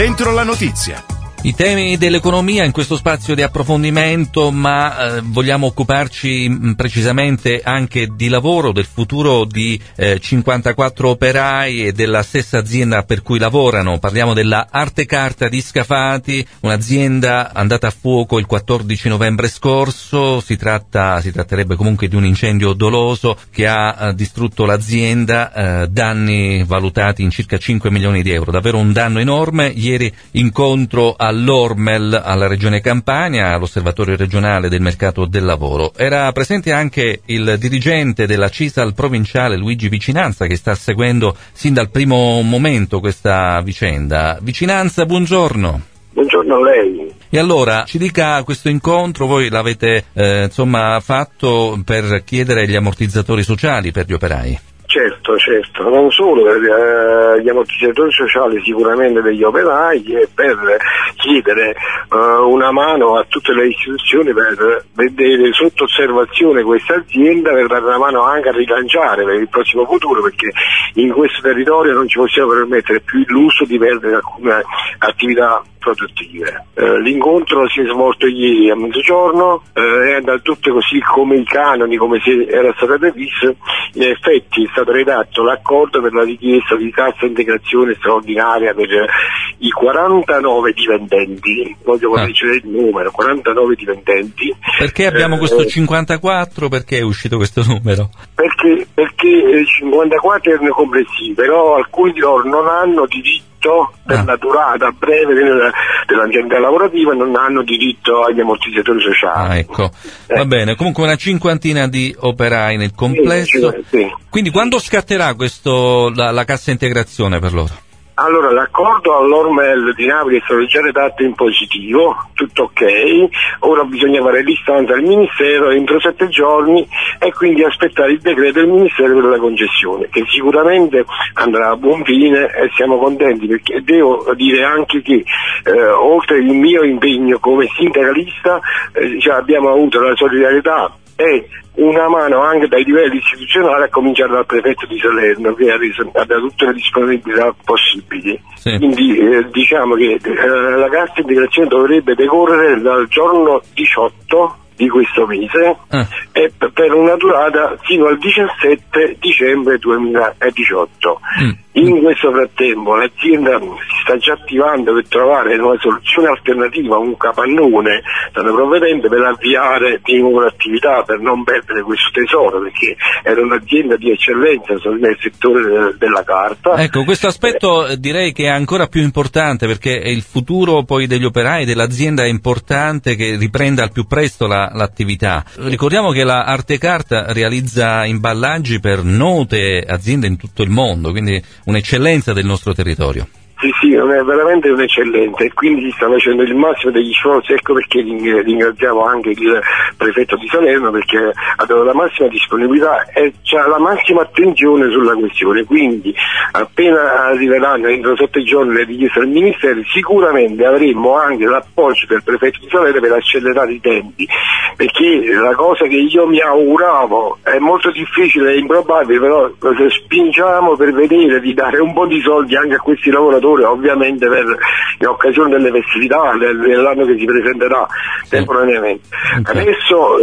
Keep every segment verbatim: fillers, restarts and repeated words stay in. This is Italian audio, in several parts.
Dentro la notizia. I temi dell'economia in questo spazio di approfondimento, ma eh, vogliamo occuparci mh, precisamente anche di lavoro, del futuro di eh, cinquantaquattro operai e della stessa azienda per cui lavorano. Parliamo della Artecarta di Scafati, un'azienda andata a fuoco il quattordici novembre scorso. Si tratta, si tratterebbe comunque di un incendio doloso che ha eh, distrutto l'azienda, eh, danni valutati in circa cinque milioni di euro, davvero un danno enorme. Ieri incontro a all'Ormel, alla Regione Campania, all'Osservatorio regionale del mercato del lavoro. Era presente anche il dirigente della Cisal provinciale Luigi Vicinanza, che sta seguendo sin dal primo momento questa vicenda. Vicinanza, buongiorno. Buongiorno a lei. E allora, ci dica, questo incontro voi l'avete eh, insomma fatto per chiedere gli ammortizzatori sociali per gli operai? Certo, certo, non solo per eh, gli ammortizzatori sociali sicuramente degli operai, e per chiedere eh, una mano a tutte le istituzioni per vedere sotto osservazione questa azienda, per dare una mano anche a rilanciare per il prossimo futuro, perché in questo territorio non ci possiamo permettere più l'uso di perdere alcune attività produttive. Eh, l'incontro si è svolto ieri a mezzogiorno, eh, è andato tutto così come i canoni, come se era stato previsto. In effetti è stato redatto l'accordo per la richiesta di cassa integrazione straordinaria per eh, i quarantanove dipendenti, voglio correggere il numero, quarantanove dipendenti. Perché abbiamo eh, questo cinquantaquattro? Perché è uscito questo numero? Perché, perché cinquantaquattro erano complessivi, però alcuni di loro non hanno diritto per ah. la durata breve dell'azienda lavorativa, non hanno diritto agli ammortizzatori sociali. Ah, ecco, eh. va bene, comunque una cinquantina di operai nel complesso. Sì, sì. Quindi quando scatterà questo, la, la cassa integrazione per loro? Allora, l'accordo all'Ormel di Napoli è stato già redatto in positivo, tutto ok, ora bisogna fare l'istanza al Ministero entro sette giorni e quindi aspettare il decreto del Ministero per la concessione, che sicuramente andrà a buon fine e siamo contenti, perché devo dire anche che eh, oltre il mio impegno come sindacalista eh, cioè abbiamo avuto la solidarietà e una mano anche dai livelli istituzionali, a cominciare dal prefetto di Salerno, che ha dato tutte le disponibilità possibili. Sì. Quindi eh, diciamo che eh, la cassa integrazione dovrebbe decorrere dal giorno diciotto di questo mese ah. e per una durata fino al diciassette dicembre duemiladiciotto. Mm. In questo frattempo l'azienda si sta già attivando per trovare una soluzione alternativa, un capannone, stanno provvedendo per avviare di nuovo l'attività, per non perdere questo tesoro, perché era un'azienda di eccellenza nel settore de- della carta. Ecco, questo aspetto eh. direi che è ancora più importante, perché il futuro poi degli operai, dell'azienda, è importante che riprenda al più presto la, l'attività. Ricordiamo che la Artecarta realizza imballaggi per note aziende in tutto il mondo, quindi un'eccellenza del nostro territorio. Sì, sì, è veramente un'eccellenza e quindi si sta facendo il massimo degli sforzi, ecco perché ringraziamo anche il prefetto di Salerno, perché ha dato la massima disponibilità e c'ha la massima attenzione sulla questione, quindi appena arriveranno entro sette giorni le richieste del Ministero, sicuramente avremo anche l'appoggio del prefetto di Salerno per accelerare i tempi, perché la cosa che io mi auguravo è molto difficile e improbabile, però se spingiamo per vedere di dare un po' di soldi anche a questi lavoratori, ovviamente per in occasione delle festività dell'anno che si presenterà sì. temporaneamente. Okay. Adesso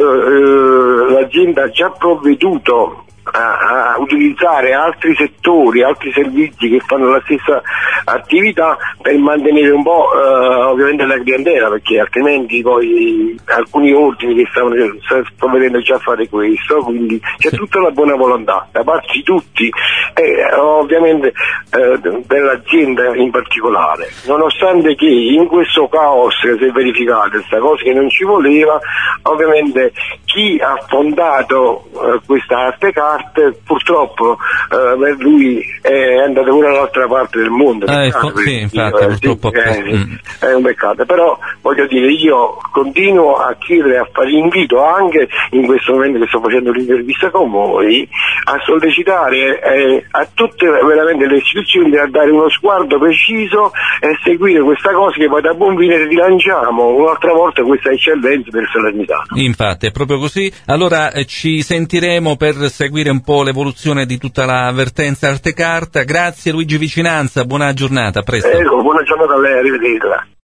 eh, l'azienda ha già provveduto a, a utilizzare altri settori, altri servizi che fanno la stessa attività per mantenere un po' eh, ovviamente la clientela, perché altrimenti poi alcuni ordini che stavano provvedendo già a fare questo, quindi c'è tutta la buona volontà da parte di tutti e ovviamente eh, dell'azienda in particolare, nonostante che in questo caos che si è verificato, questa cosa che non ci voleva, ovviamente chi ha fondato eh, questa Artecarta purtroppo eh, per lui è andato pure all'altra parte del mondo. Ah, ecco, sì, infatti, eh, purtroppo sì, è, mm. è un peccato, però voglio dire, io continuo a chiedere, a fare invito anche in questo momento che sto facendo l'intervista con voi, a sollecitare eh, a tutte veramente le istituzioni a dare uno sguardo preciso e seguire questa cosa, che poi da buon fine rilanciamo un'altra volta questa eccellenza per Salernitano. Infatti è proprio così. Allora eh, ci sentiremo per seguire seguire un po' l'evoluzione di tutta la vertenza Arte Carta. Grazie Luigi Vicinanza, buona giornata, a presto. Ecco, buona giornata a lei, arrivederla.